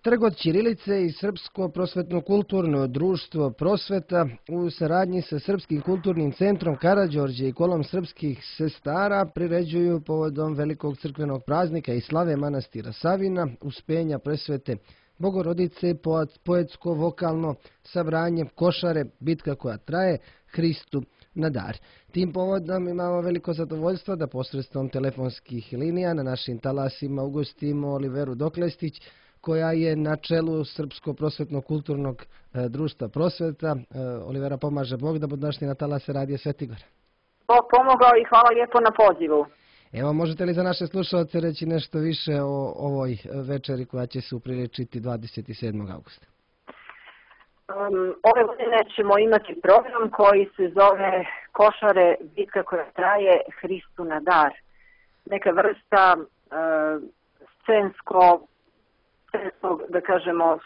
Trg od ćirilice i Srpsko prosvetno-kulturno društvo Prosveta u saradnji sa Srpskim kulturnim centrom Karađorđe i kolom srpskih sestara priređuju povodom velikog crkvenog praznika i slave manastira Savina, Uspenja Presvete Bogorodice, poetsko-vokalno sabranje Košare, bitka koja traje, Hristu na dar. Tim povodom imamo veliko zadovoljstvo da posredstvom telefonskih linija na našim talasima ugostimo Oliveru Doklestić, koja je na čelu Srpsko prosvetno-kulturnog društva Prosveta. Olivera, pomaže Bog da budu našli na talase Radija Svetigor. Bog pomogao i hvala lijepo na pozivu. Evo, možete li za naše slušalce reći nešto više o ovoj večeri koja će se upriličiti 27. augusta? Ove godine ćemo imati program koji se zove Košare, bitka koja traje, Hristu na dar. Neka vrsta scenskog, da kažemo,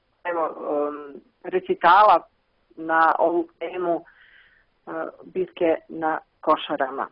recitala na ovu temu bitke na Košarama.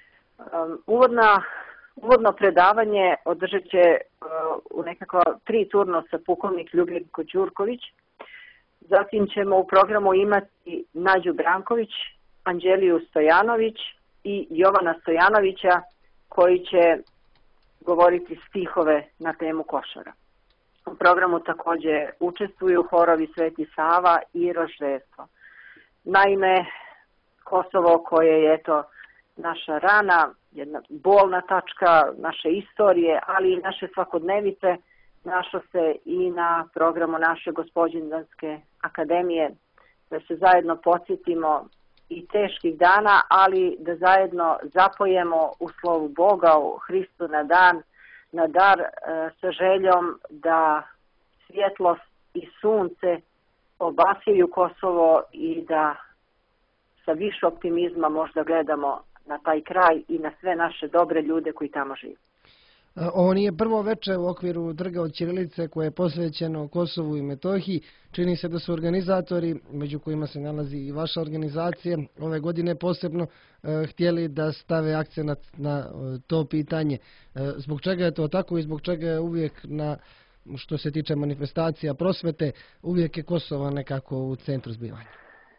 Uvodno predavanje održat će u nekako 3 turnusa pukovnik Ljubljenko Đurković. Zatim ćemo u programu imati Nađu Branković, Anđeliju Stojanović i Jovana Stojanovića koji će govoriti stihove na temu Košara. U programu također učestvuju horovi Sveti Sava i Roždestvo. Naime, Kosovo koje je naša rana, jedna bolna tačka naše istorije, ali i naše svakodnevice, našlo se i na programu naše Gospođindanske akademije, da se zajedno podsjetimo i teških dana, ali da zajedno zapojemo u slovu Boga, u Hristu na dar sa željom da svjetlost i sunce obasjaju Kosovo i da sa više optimizma možda gledamo na taj kraj i na sve naše dobre ljude koji tamo žive. Ovo nije prvo večer u okviru Trga od ćirilice koje je posvećeno Kosovu i Metohiji. Čini se da su organizatori, među kojima se nalazi i vaša organizacija, ove godine posebno htjeli da stave akcenat na to pitanje. Zbog čega je to tako i zbog čega je uvijek, što se tiče manifestacija prosvete, uvijek je Kosovo nekako u centru zbivanja?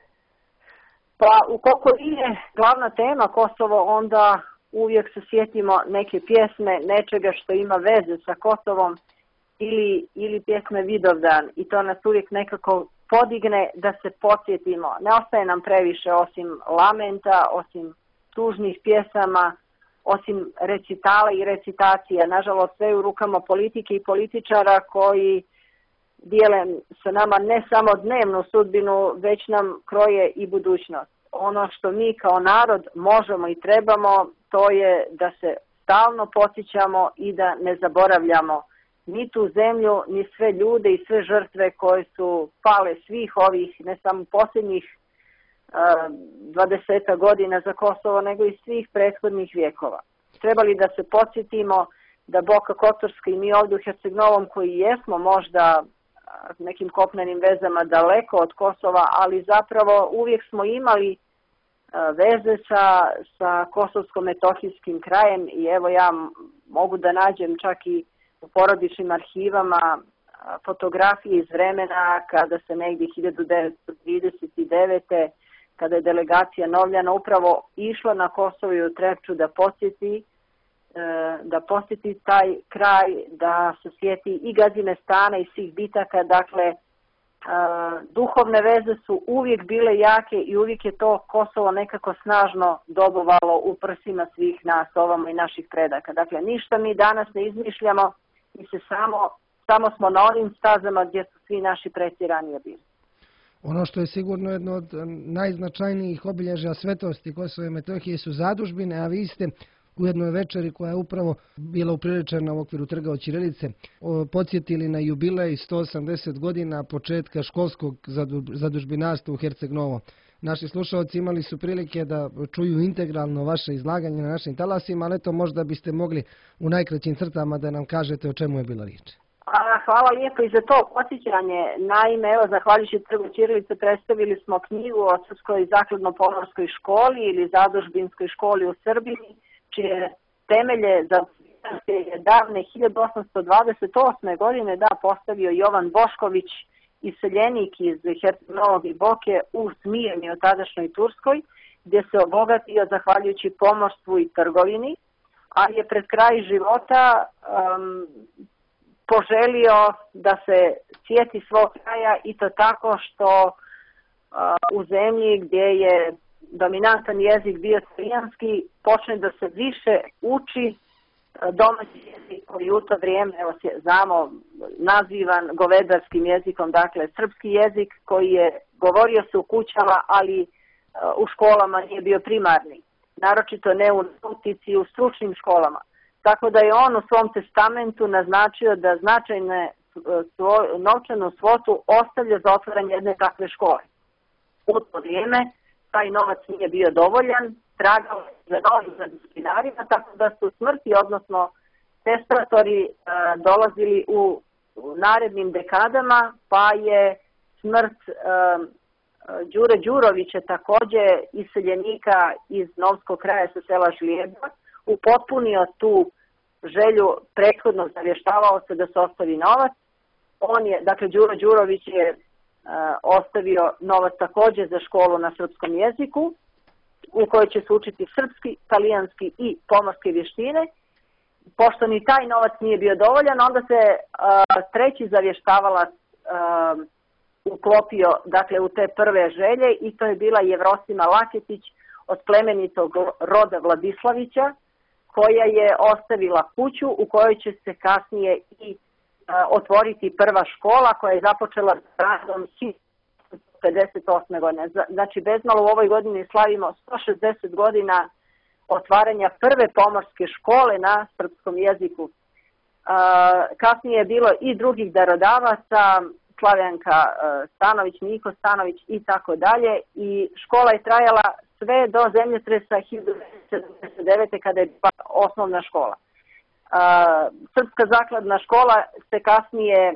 Pa ukoliko nije glavna tema Kosovo, onda uvijek se sjetimo neke pjesme, nečega što ima veze sa Kosovom ili pjesme Vidovdan i to nas uvijek nekako podigne da se podsjetimo. Ne ostaje nam previše osim lamenta, osim tužnih pjesama, osim recitala i recitacija. Nažalost, sve u rukama politike i političara koji dijele sa nama ne samo dnevnu sudbinu, već nam kroje i budućnost. Ono što mi kao narod možemo i trebamo, to je da se stalno podsjećamo i da ne zaboravljamo ni tu zemlju, ni sve ljude i sve žrtve koje su pale svih ovih, ne samo posljednjih 20 godina za Kosovo, nego i svih prethodnih vjekova. Trebali da se podsjetimo da Boka Kotorska i mi ovdje u Herceg-Novom koji jesmo možda nekim kopnenim vezama daleko od Kosova, ali zapravo uvijek smo imali veze sa kosovsko-metohijskim krajem i evo ja mogu da nađem čak i u porodičnim arhivama fotografije iz vremena kada se negdje 1939. kada je delegacija Novljana upravo išla na Kosovo i u Trepču da posjeti taj kraj, da se sjeti i Gazimestana i svih bitaka. Dakle, duhovne veze su uvijek bile jake i uvijek je to Kosovo nekako snažno dobovalo u prsima svih nas, ovamo i naših predaka. Dakle, ništa mi danas ne izmišljamo, mi se samo smo na onim stazama gdje su svi naši preci ranije bili. Ono što je sigurno jedno od najznačajnijih obilježja svetosti Kosova i Metohije su zadužbine, a vi ste u jednoj večeri koja je upravo bila upriličena u okviru Trga od ćirilice podsjetili na jubilej 180 godina početka školskog zadužbinarstva u Herceg-Novom. Naši slušalci imali su prilike da čuju integralno vaše izlaganje na našim talasima, ali eto možda biste mogli u najkraćim crtama da nam kažete o čemu je bila riječ. Hvala lijepo i za to podsjećanje. Naime, evo, zahvaljujući Trgu ćirilice predstavili smo knjigu o Srpskoj zakladno-pomorskoj školi ili zadužbinskoj školi u Srbiji, čije temelje za je davne 1828. godine postavio Jovan Bošković, iseljenik iz Novog i Boke u Smirni, u tadašnjoj Turskoj, gdje se obogatio zahvaljujući pomorstvu i trgovini, a je pred kraj života poželio da se sjeti svog kraja, i to tako što u zemlji gdje je dominantan jezik bio talijanski počne da se više uči domaći jezik koji u to vrijeme, evo znamo, nazivan govedarskim jezikom, dakle srpski jezik koji je govorio se u kućama, ali u školama nije bio primarni, naročito ne u nautici, u stručnim školama. Tako da je on u svom testamentu naznačio da značajne novčanu svotu ostavlja za otvaranje jedne takve škole. U to vrijeme taj novac nije bio dovoljan, tragao za novim zadužbinarima, tako da su smrti, odnosno testatori, dolazili u narednim dekadama, pa je smrt Đure Đurovića, također iseljenika iz Novskog kraja sa sela Žlijeba, upotpunio tu želju, prethodno zavještavao se da se ostavi novac. Dakle, Đuro Đurović je ostavio novac također za školu na srpskom jeziku, u kojoj će se učiti srpski, talijanski i pomorske vještine. Pošto ni taj novac nije bio dovoljan, onda se treći zavještavalac uklopio, dakle, u te prve želje, i to je bila Jevrosima Laketić od plemenitog roda Vladislavića, koja je ostavila kuću u kojoj će se kasnije i otvoriti prva škola, koja je započela s radom 1958. godine. Znači, bezmalo u ovoj godini slavimo 160 godina otvaranja prve pomorske škole na srpskom jeziku. Kasnije je bilo i drugih darodavaca, Slavenka Stanović, Niko Stanović i tako dalje, i škola je trajala sve do zemljotresa 1979. kada je bila osnovna škola. Srpska zakladna škola se kasnije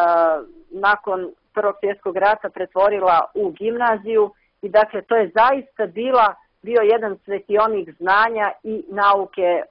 nakon Prvog svjetskog rata pretvorila u gimnaziju, i dakle to je zaista bio jedan svetionik znanja i nauke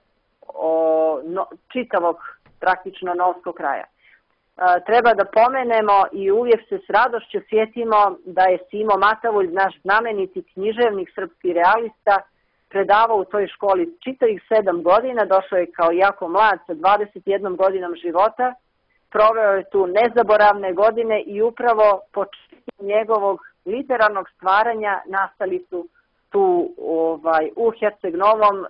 čitavog praktično Novskog kraja. Treba da pomenemo i uvijek se s radošću sjetimo da je Simo Matavulj, naš znameniti književnik, srpski realista, predavao u toj školi čitavih 7 godina, došao je kao jako mlad sa 21 godinom života, proveo je tu nezaboravne godine i upravo početkom njegovog literarnog stvaranja nastali su tu u Herceg Novom,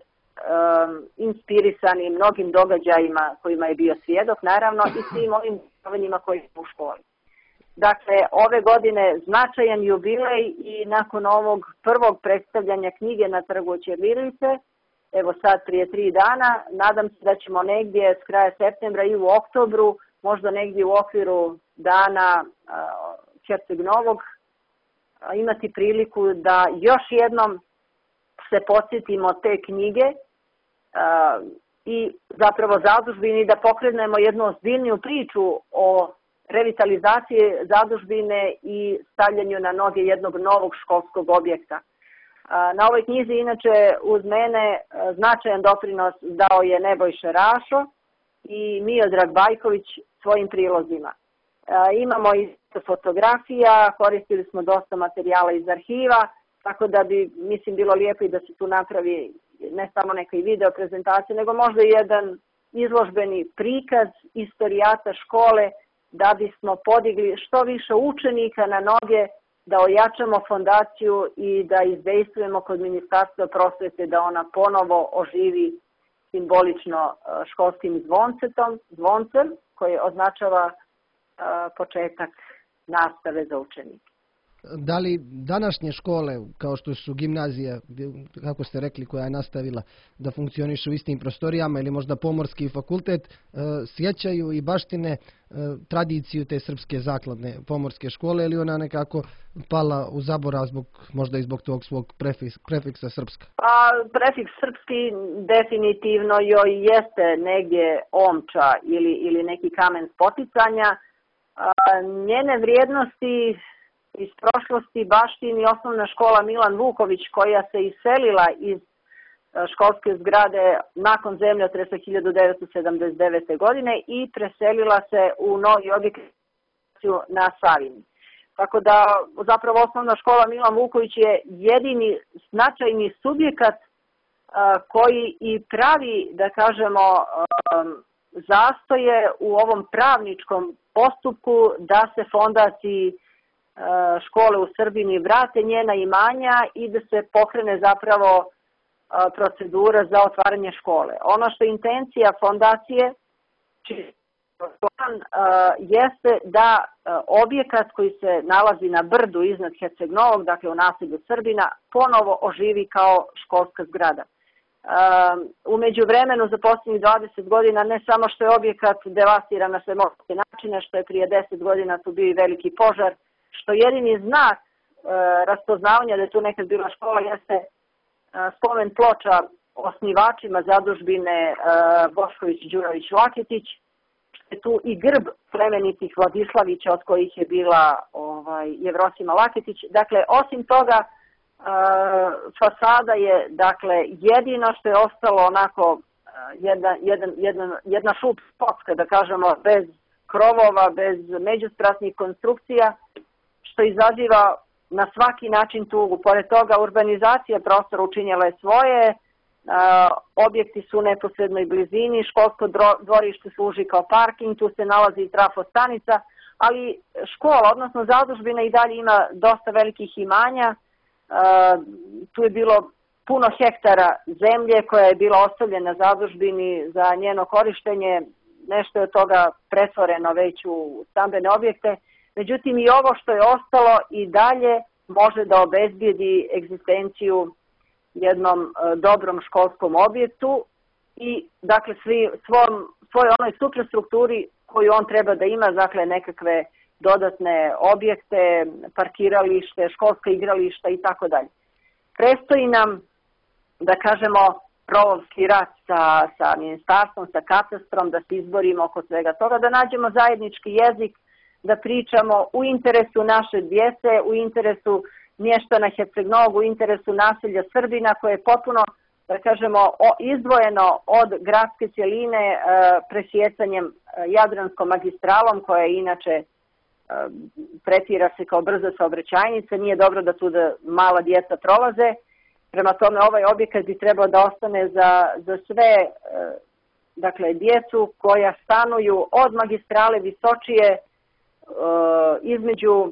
inspirisani mnogim događajima kojima je bio svjedok, naravno, i svim ovim dešavanjima koji su u školi. Dakle, ove godine značajan jubilej, i nakon ovog prvog predstavljanja knjige na Trgu ćirilice, evo sad prije 3 dana, nadam se da ćemo negdje s kraja septembra i u oktobru, možda negdje u okviru dana Herceg Novog, imati priliku da još jednom se podsjetimo te knjige i zapravo zadužbini, da pokrenemo jednu ozbiljniju priču o revitalizaciji zadužbine i stavljanju na noge jednog novog školskog objekta. Na ovoj knjizi, inače, uz mene značajan doprinos dao je Nebojša Rašo i Miodrag Bajković svojim prilozima. Imamo i fotografija, koristili smo dosta materijala iz arhiva, tako da bi, mislim, bilo lijepo i da se tu napravi ne samo neka i video prezentacija, nego možda i jedan izložbeni prikaz istorijata škole, da bismo podigli što više učenika na noge, da ojačamo fondaciju i da izdejstvujemo kod Ministarstva prosvete da ona ponovo oživi simbolično školskim zvoncem koji označava početak nastave za učenike. Da li današnje škole, kao što su gimnazija, kako ste rekli, koja je nastavila da funkcioniše u istim prostorijama, ili možda pomorski fakultet, sjećaju i baštine tradiciju te srpske zakladne pomorske škole, ili ona nekako pala u zaborav možda i zbog tog svog prefiksa srpska? Pa, prefiks srpski definitivno joj jeste negdje omča ili neki kamen spoticanja. Njene vrijednosti iz prošlosti baštini osnovna škola Milan Vuković, koja se iselila iz školske zgrade nakon zemljotresa 1979. godine i preselila se u novi objekat na Savini. Tako da zapravo osnovna škola Milan Vuković je jedini značajni subjekat koji i pravi, da kažemo, zastoje u ovom pravničkom postupku da se fondaciji škole u Srbiji vrate njena imanja i da se pokrene zapravo procedura za otvaranje škole. Ono što je intencija fondacije jeste da objekat koji se nalazi na brdu iznad Herceg Novog, dakle u naselju Srbina, ponovo oživi kao školska zgrada. U međuvremenu za posljednjih 20 godina ne samo što je objekat devastiran na sve moguće načine, što je prije 10 godina tu bio i veliki požar, što jedini znak raspoznavanja da je tu nekad bila škola jeste spomen ploča osnivačima zadužbine Bošković, Đurović, Laketić, što je tu i grb plemenitih Vladislavića od kojih je bila Jevrosima Laketić. Dakle, osim toga, fasada je dakle jedino što je ostalo onako jedna šupska, da kažemo, bez krovova, bez međuspratnih konstrukcija, što izaziva na svaki način tugu. Pored toga, urbanizacija prostora učinjela je svoje, objekti su u neposrednoj blizini, školsko dvorište služi kao parking, tu se nalazi i trafostanica, ali škola, odnosno zadužbina, i dalje ima dosta velikih imanja. Tu je bilo puno hektara zemlje koja je bila ostavljena zadužbini za njeno korištenje, nešto je od toga pretvoreno već u stambene objekte. Međutim, i ovo što je ostalo i dalje može da obezbijedi egzistenciju jednom dobrom školskom objektu i dakle svoj onoj superstrukturi koju on treba da ima, dakle nekakve dodatne objekte, parkiralište, školska igrališta i tako dalje. Prestoji nam, da kažemo, provovski rat sa ministarstvom, sa katastrom, da se izborimo oko svega toga, da nađemo zajednički jezik, da pričamo u interesu naše djece, u interesu mještana Herceg Novog, u interesu naselja Srbina, koje je potpuno, da kažemo, izdvojeno od gradske cjeline presjecanjem Jadranskom magistralom, koja je inače tretira se kao brza saobraćajnica, nije dobro da tu mala djeca prolaze. Prema tome, ovaj objekat bi trebao da ostane za sve, dakle, djecu koja stanuju od magistrale Visočije, između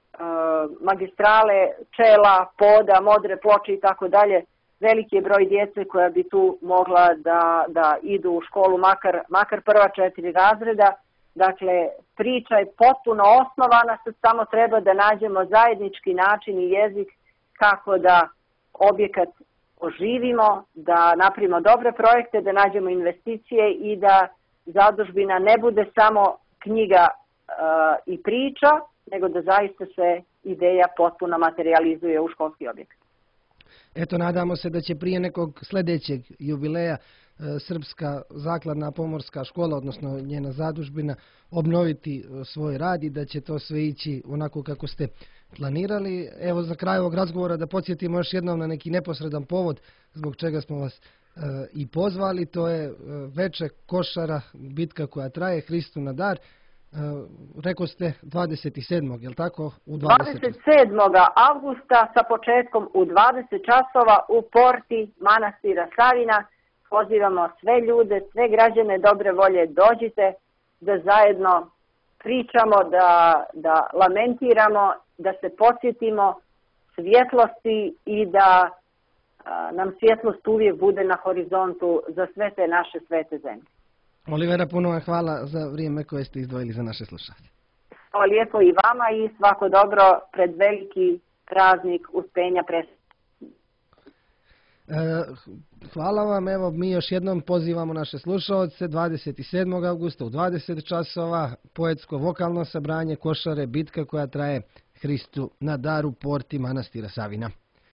magistrale Čela, Poda, Modre Ploče i tako dalje. Veliki je broj djece koja bi tu mogla da idu u školu makar prva 4 razreda. Dakle, priča je potpuno osnovana, sad samo treba da nađemo zajednički način i jezik kako da objekat oživimo, da napravimo dobre projekte, da nađemo investicije i da zadužbina ne bude samo knjiga i priča, nego da zaista se ideja potpuno materializuje u školski objekat. Eto, nadamo se da će prije nekog sljedećeg jubileja Srpska zakladna pomorska škola, odnosno njena zadužbina, obnoviti svoj rad i da će to sve ići onako kako ste planirali. Evo, za kraj ovog razgovora da podsjetimo još jednom na neki neposredan povod zbog čega smo vas i pozvali. To je veče košara, bitka koja traje, Hristu na dar. Rekao ste 27. je li tako? 27. avgusta sa početkom u 20 časova u porti manastira Savina. Pozivamo sve ljude, sve građane dobre volje, dođite da zajedno pričamo, da lamentiramo, da se podsjetimo svjetlosti i da nam svjetlost uvijek bude na horizontu za sve te naše svete zemlje. Olivera, puno vam hvala za vrijeme koje ste izdvojili za naše slušanje. Hvala lijepo i vama i svako dobro pred veliki praznik uspenja predsjednika. Hvala vam, evo mi još jednom pozivamo naše slušaoce 27. augusta u 20 časova poetsko vokalno sabranje košare, bitka koja traje, Hristu na dar u porti manastira Savina.